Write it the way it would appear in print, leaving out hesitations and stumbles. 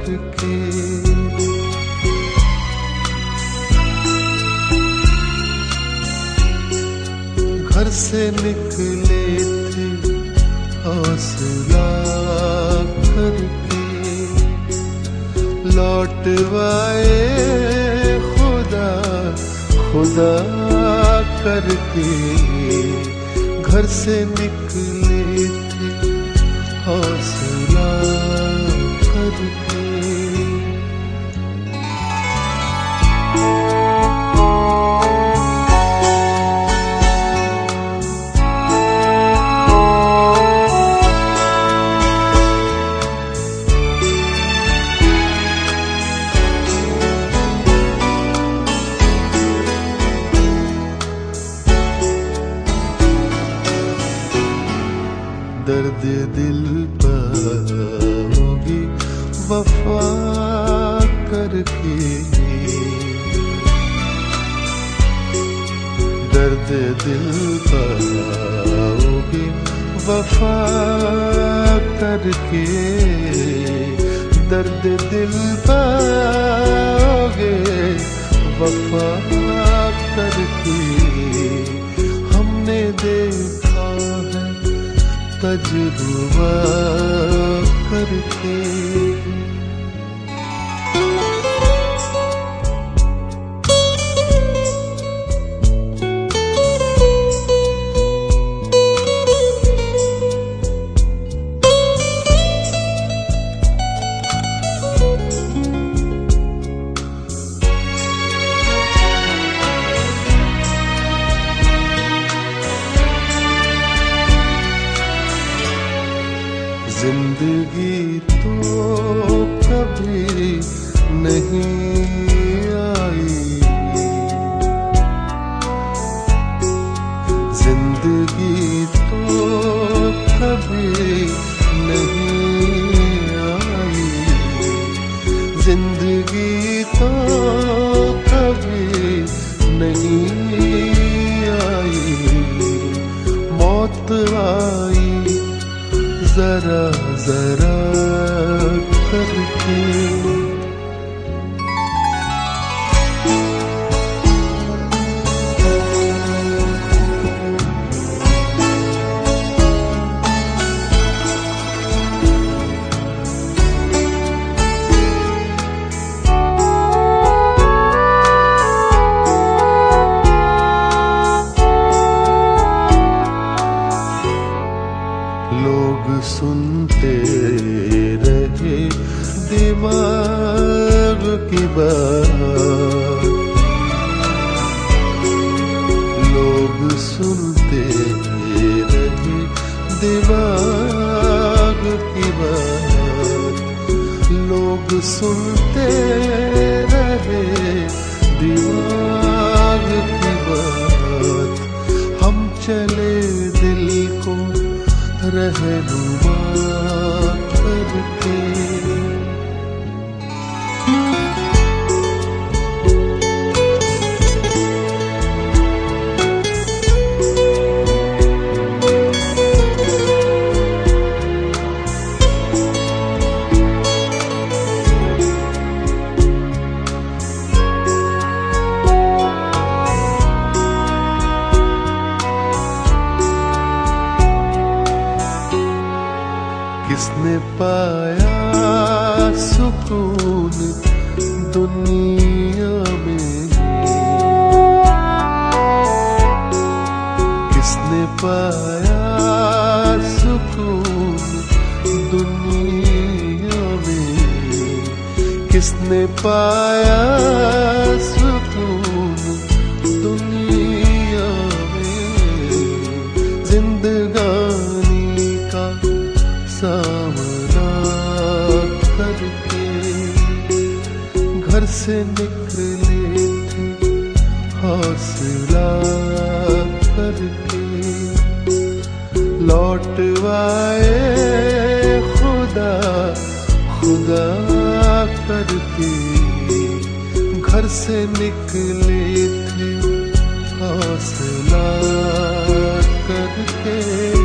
करके। घर से निकले थे हौसला करके, लौट आए खुदा खुदा करके। घर से निकले थे हौसला करके। दर्द दिल पाओगी वफा करके, दर्द दिल पाओगी वफा करके। दर्द दिल पाओगे वफा करके। हमने देखा है तजुर्बा करके। जिंदगी तो कभी नहीं आई, जिंदगी तो कभी नहीं आई, जिंदगी तो कभी नहीं आई। मौत आई जरा जरा करके। लोग सुनते रहे दिमाग की बात, लोग सुनते रहे दिमाग की बात, लोग सुनते रहे दिमाग की बात। हम चले दिल को रहनुमा करके। किसने पाया सुकून दुनिया में, किसने पाया सुकून दुनिया में, किसने पाया सुकून दुनिया में। जिंदगानी का सामना करके घर से निकले थे हौसला करके। लौट आए खुदा खुदा करके। घर से निकले थे हौसला करके।